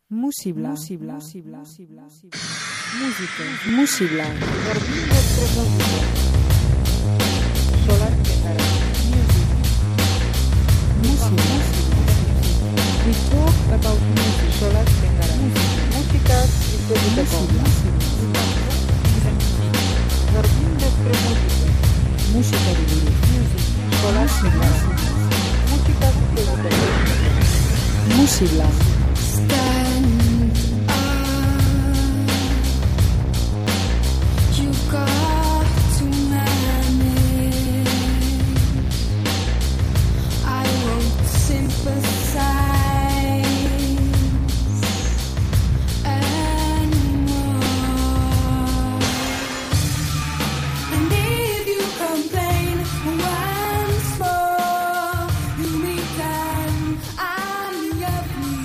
Musibla. Musibla. Jardín de Tremontana. Solar Tegara. Musibla. We talk about music. Solar Tegara. Música y Telecom. Jardín de Tremontana. Música de Solar Tegara. Música y Telecom. Musibla. Stand up. You got to manage. I won't sympathize anymore. And if you complain once more, you return. I'm your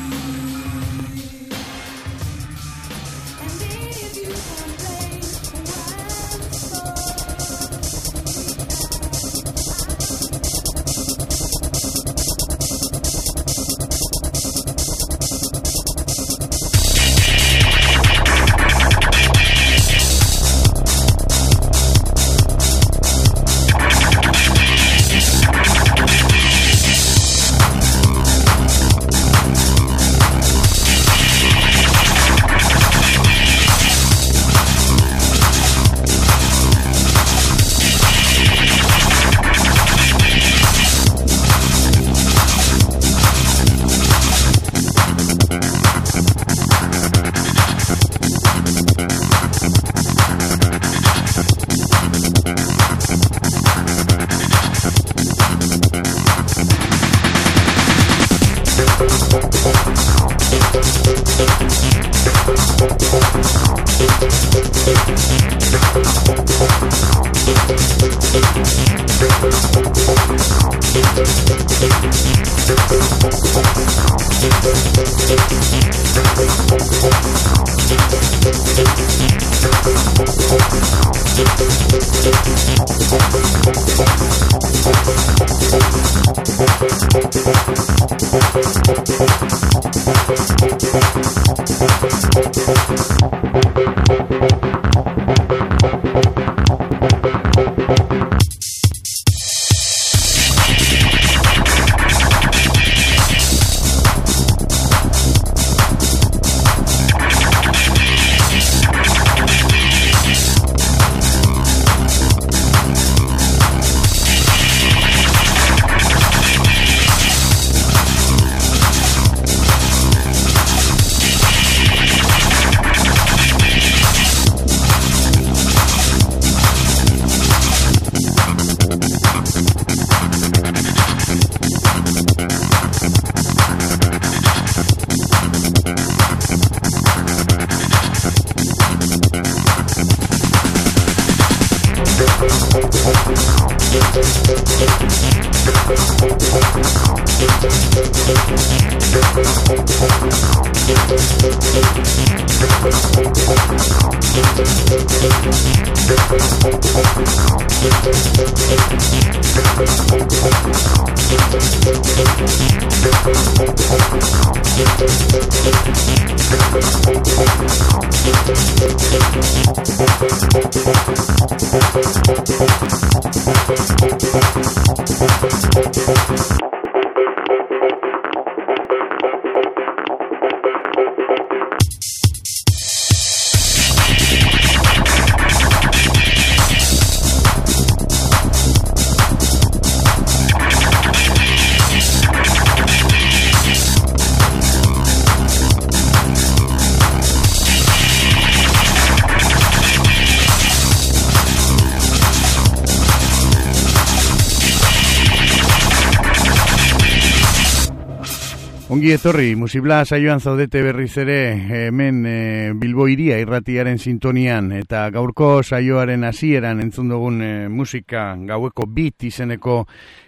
Ongi etorri, Musibla saioan zaudete berriz ere, hemen Bilbo Hiria irratiaren sintonian, eta gaurko saioaren hasieran entzun dugun musika gaueko beat izeneko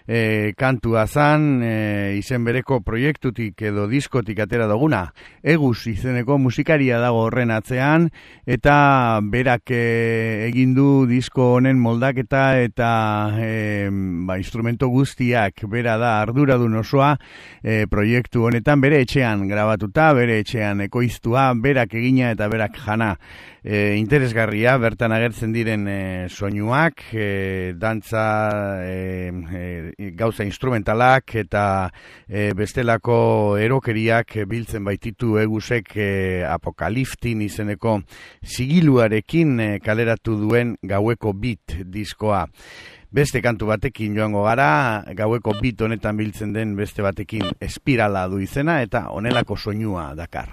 kantua zan, izen bereko proiektutik edo diskotik atera duguna. Eguz izeneko musikaria dago horren atzean, eta berak egin du disko honen moldaketa eta instrumento guztiak bera da arduradun osoa proiektu honetan, bere etxean grabatuta, bere etxean ekoiztua, berak egina eta berak jana. Interesgarria, bertan agertzen diren soinuak, dantza, gauza instrumentalak eta bestelako erokeriak biltzen baititu Eguzek Apokaliftin izeneko sigiluarekin kaleratu duen Gaueko Beat diskoa. Beste kantu batekin joango gara, Gaueko Beat honetan biltzen den beste batekin Espirala du izena eta honelako soinua dakar.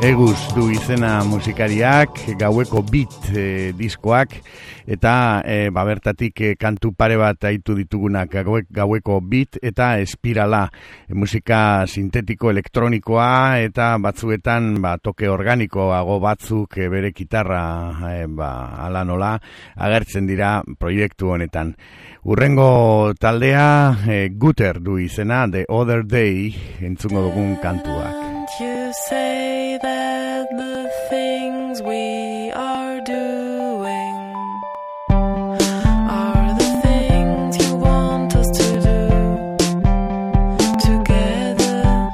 Eguz du izena musikariak, gaueko beat diskoak, eta bertatik kantu pare bat aitu ditugunak, gaueko beat eta espirala, musika sintetiko elektronikoa, eta batzuetan toke organikoago batzuk bere gitarra ala nola agertzen dira proiektu honetan. Urrengo taldea Guter du izena, The Other Day, entzungo dugun kantuak. You say that the things we are doing are the things you want us to do together.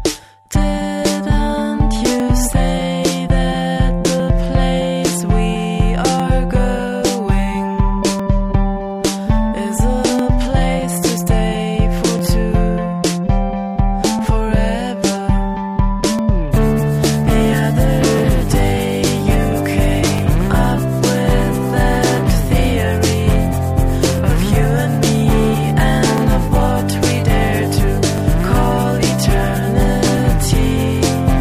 Didn't you say that the place we are going is a place to stay for two forever? The other day you came up with that theory of you and me and of what we dare to call eternity.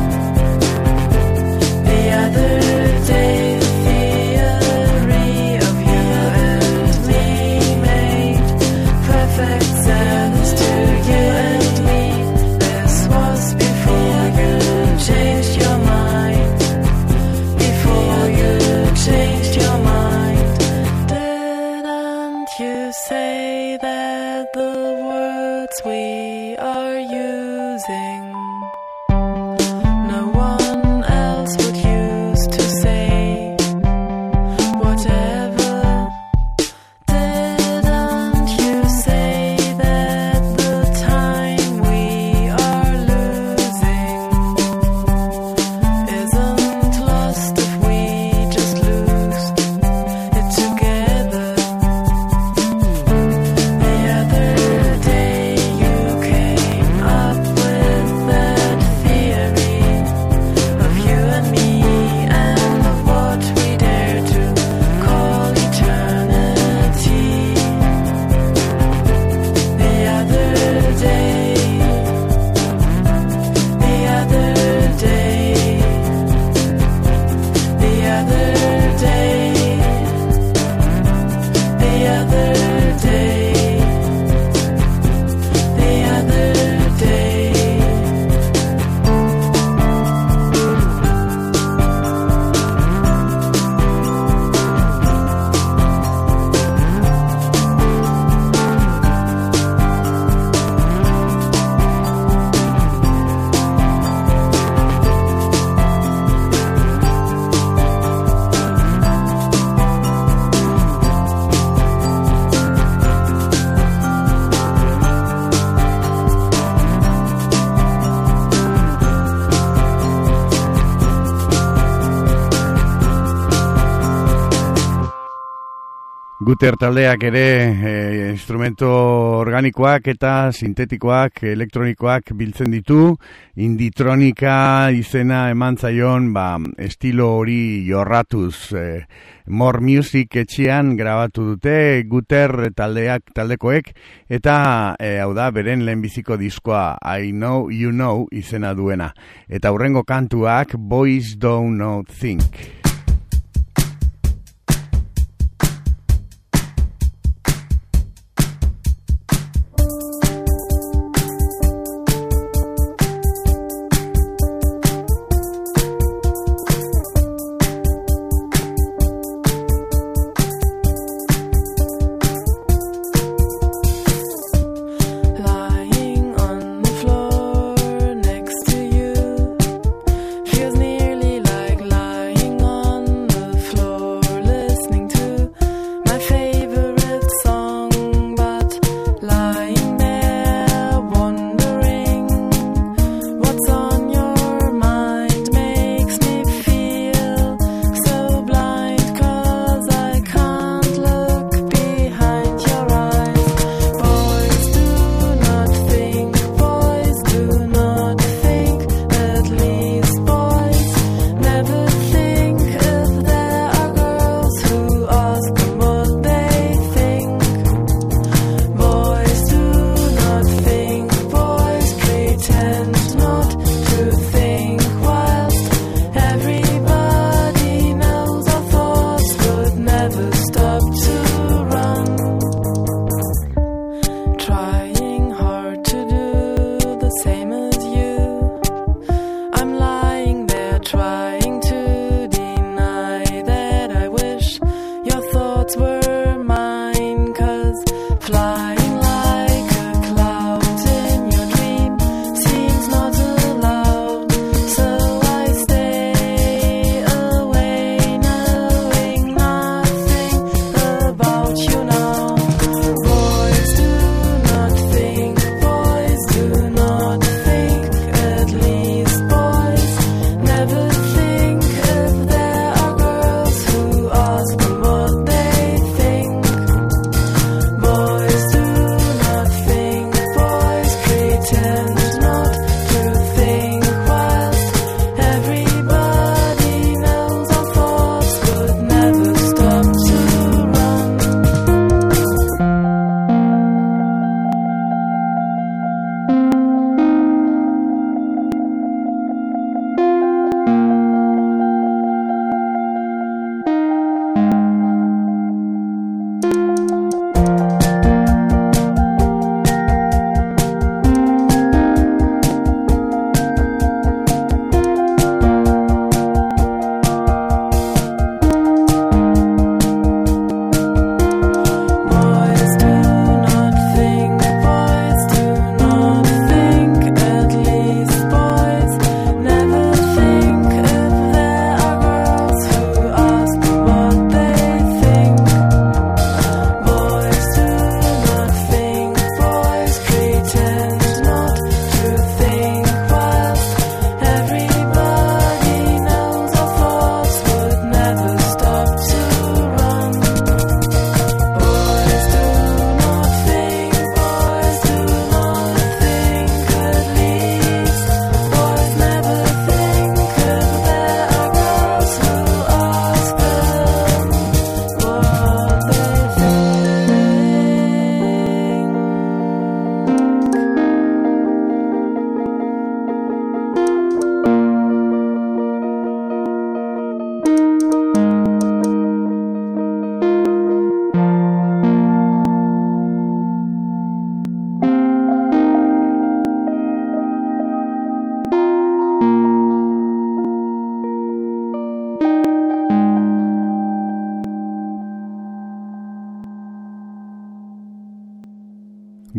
The other day the theory of you and me made perfect sense to you and me. This was before you changed your mind. Before you changed your mind. Didn't you say that the words we are using no one else would use to say whatever? Didn't you say that the time we are losing isn't lost if we just lose it together? The other day you came up with that theory of you and me and of what we dare to call eternity. The other day, the other day, the other day, the other day, the other day. Guter taldeak ere instrumento organikoak eta sintetikoak, elektronikoak biltzen ditu, inditronika izena eman zaion estilo hori jorratuz. More Music etxean grabatu dute Guter taldekoek, eta hau da beren lehenbiziko diskoa I Know You Know izena duena. Eta hurrengo kantuak Boys Don't Know Think. Lying on the floor next to you feels nearly like lying on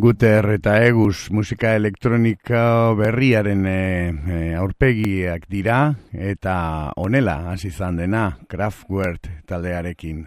Guter eta Egus musika elektronika berriaren aurpegiak dira, eta honela hasi izan dena Kraftwerk taldearekin.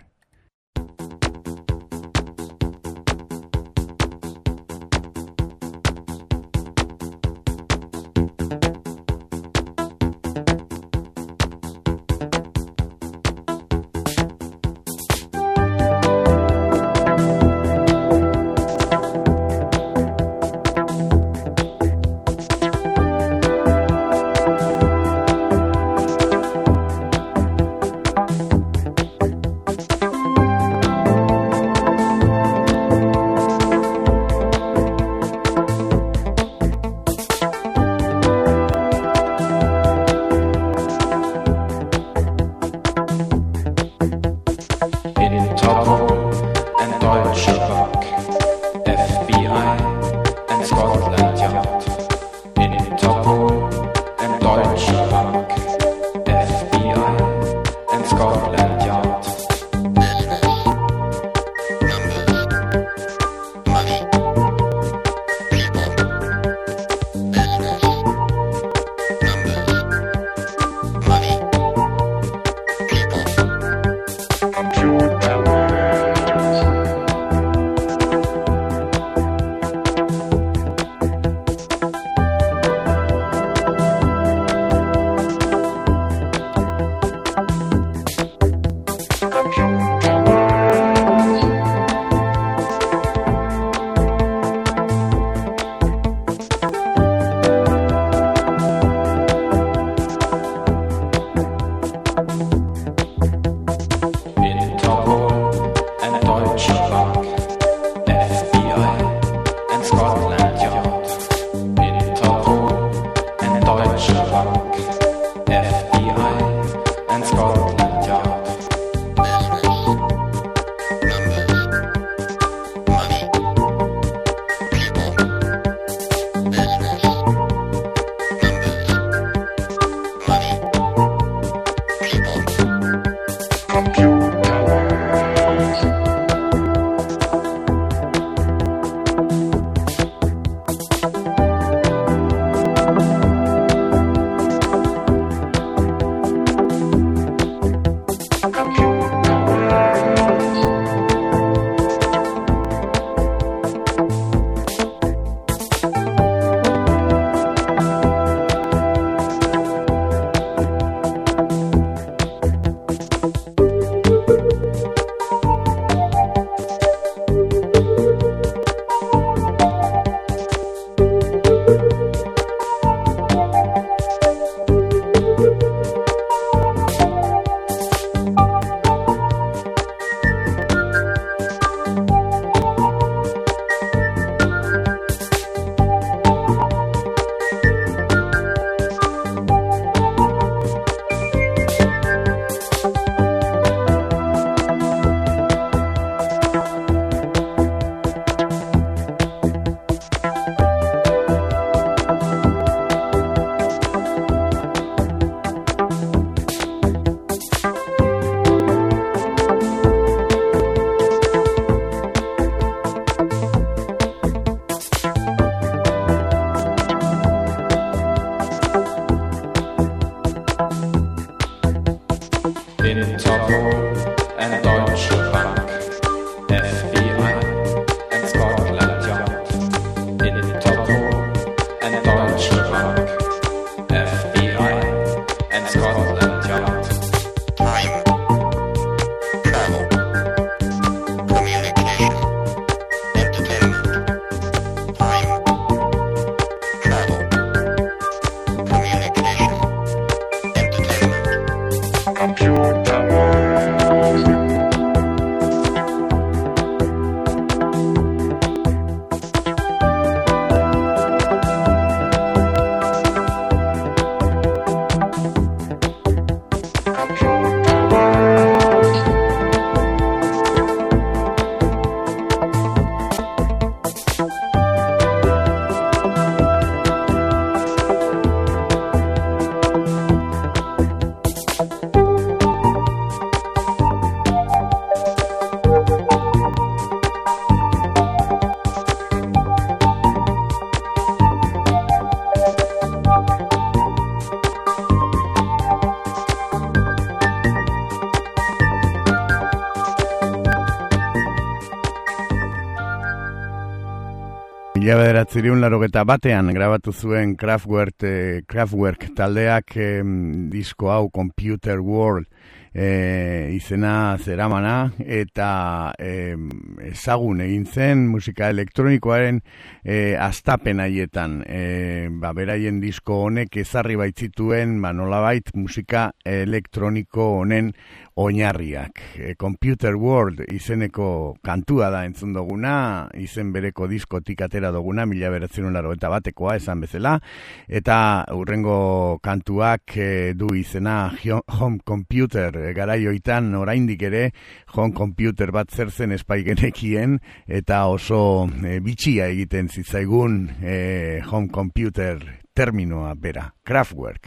Mila 1981 grabatu zuen Kraftwerk taldeak disko hau Computer World izena zeramana, eta ezagun egin zen musika elektronikoaren astapen haietan. Beraien disko honek ezarri baitzituen nolabait musika elektroniko honen oinarriak. Computer World izeneko kantua da entzun duguna, izen bereko diskotik atera duguna, 1981 esan bezala, eta hurrengo kantuak du izena Home Computer. Garaioitan oraindik ere home computer bat zer zen espaigenekien, eta oso bitxia egiten zitzaigun home computer terminoa bera. Kraftwerk.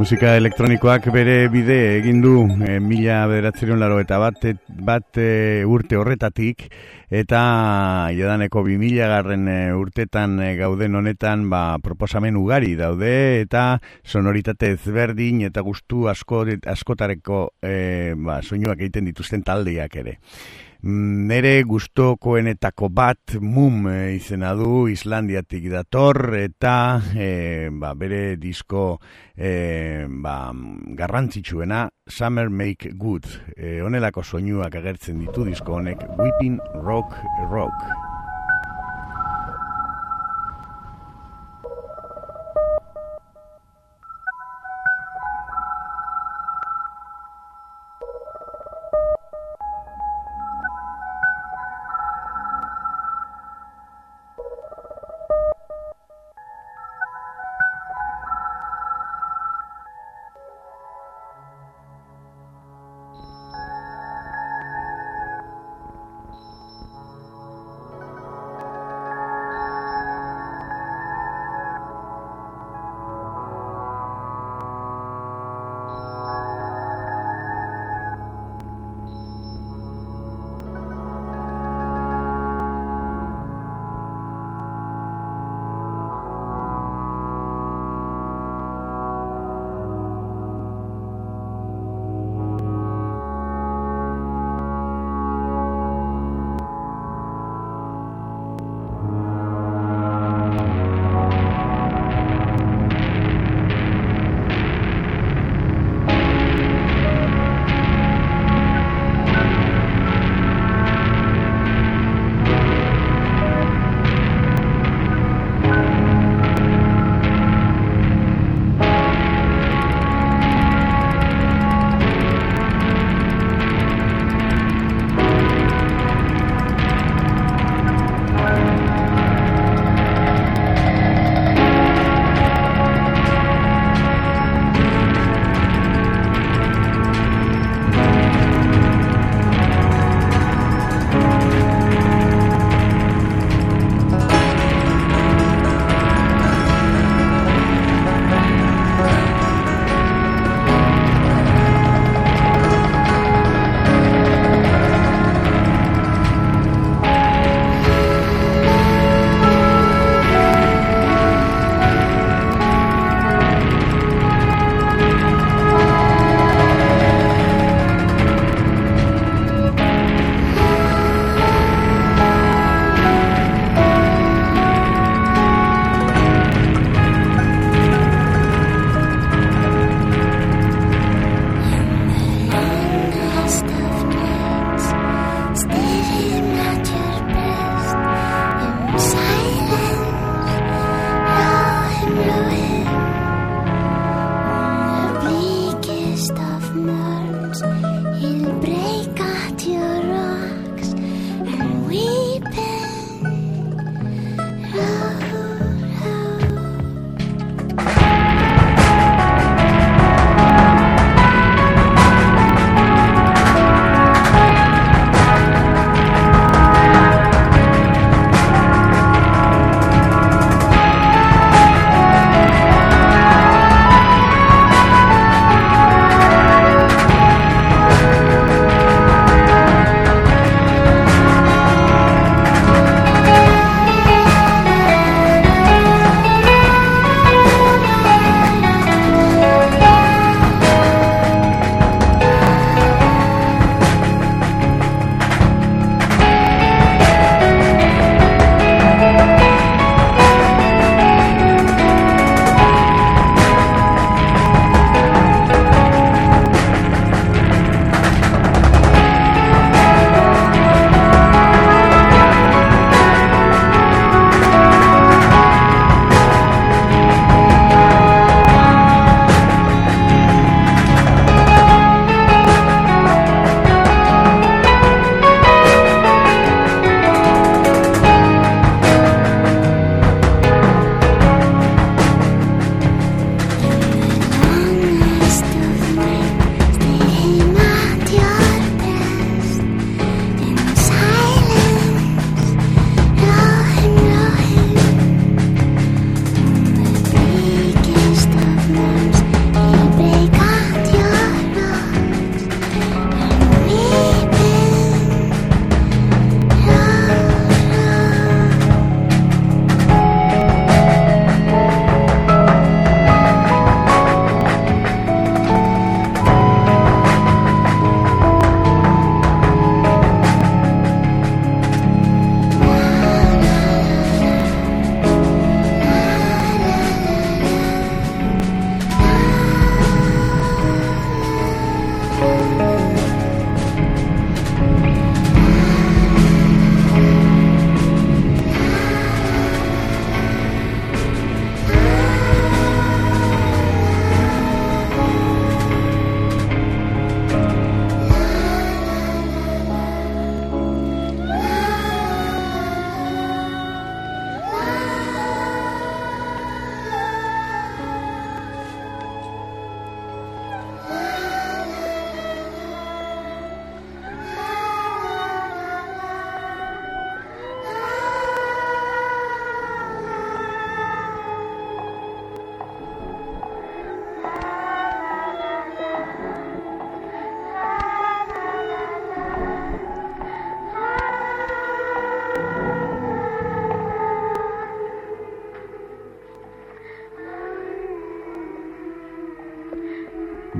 Musika elektronikoak bere bide egin du 1981 urte horretatik, eta jadaneko 2000 urtetan gauden honetan proposamen ugari daude, eta sonoritate ezberdin eta gustu askotareko soinuak egiten dituzten taldeak ere. Nere gustokoenetako bat Mum izena du, Islandiatik dator, eta bere disko garrantzitsuena Summer Make Good. Honelako soinuak agertzen ditu disko honek, Weeping Rock Rock.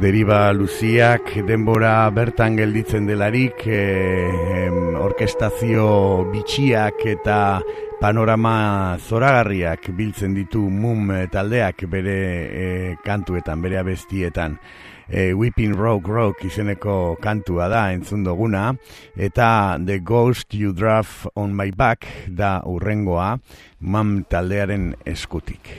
deriba luziak, denbora bertan gelditzen delarik, orkestazio bitxiak eta panorama zoragarriak biltzen ditu Mum taldeak bere kantuetan, bere abestietan. Weeping Rock izeneko kantua da entzun duguna, eta The Ghost You Drive on My Back da urrengoa Mum taldearen eskutik.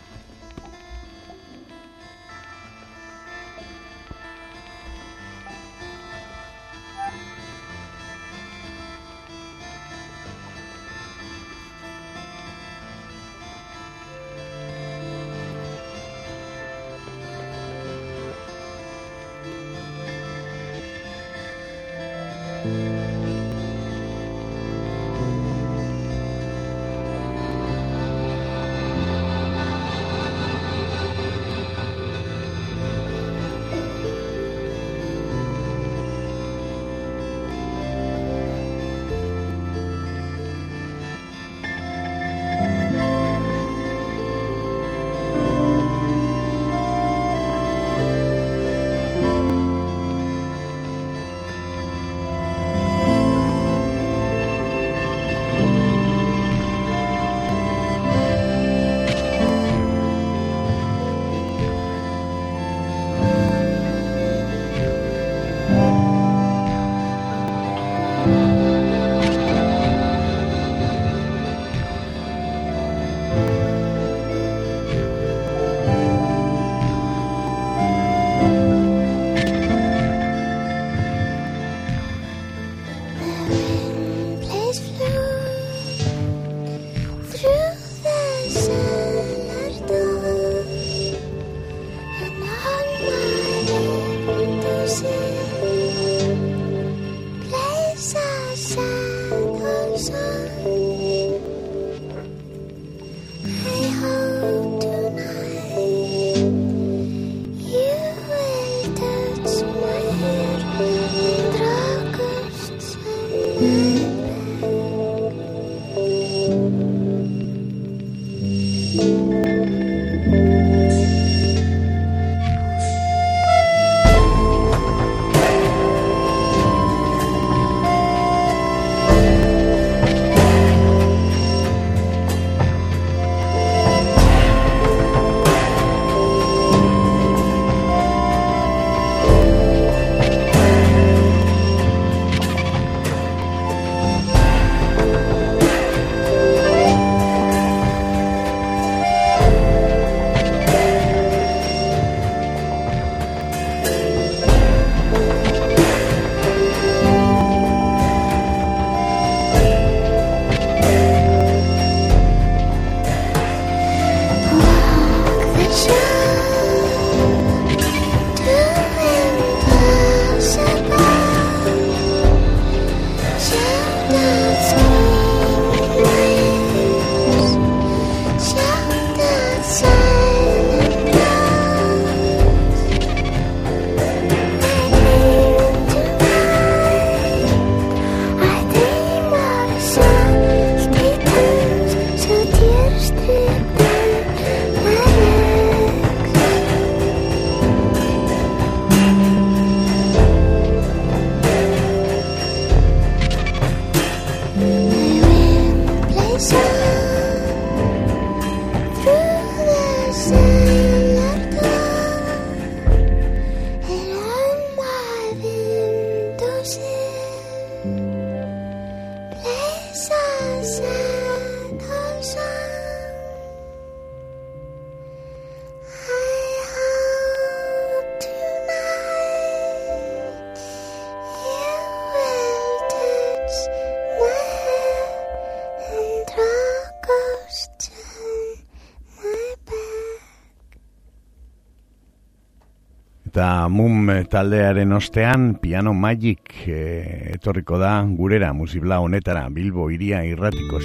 Eta Mum taldearen ostean Piano Magic etorriko da gurera musibla honetara, Bilbo Hiria irratiko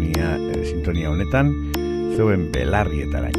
sintonia honetan, zeuen belarrietaraino.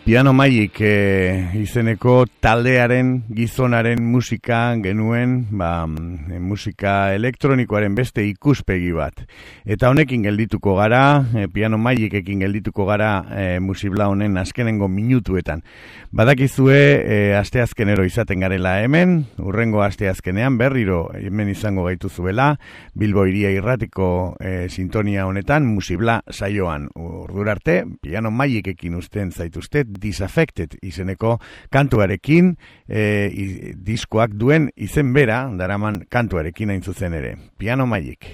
Piano Magic izeneko taldearen, gizonaren musika genuen, musika elektronikoaren beste ikuspegi bat. Eta honekin geldituko gara, Piano Magicekin geldituko gara musibla honen azkenengo minutuetan. Badakizue asteazkenero izaten garela hemen, urrengo asteazkenean berriro hemen izango gaituzuela, Bilbo Hiria Irratiko sintonia honetan, musibla saioan. Ordurarte, Piano Magicekin uzten zaituzte, Disaffected izeneko kantuarekin, diskoak duen izen bera, daraman kantuarekin hain zuzen ere. Piano Magic.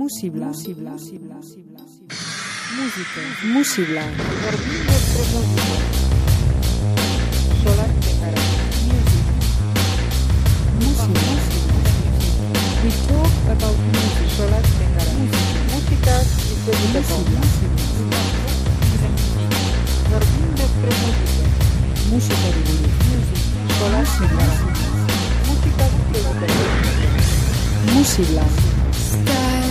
Musibla. Música. Musibla. Jardín despre música. Solas de cara. Musibla. We talk about music. Solas de cara. Músicas y Musibla. Jardín despre música. Música buruz. Solas de cara. Músicas y Musibla. Sky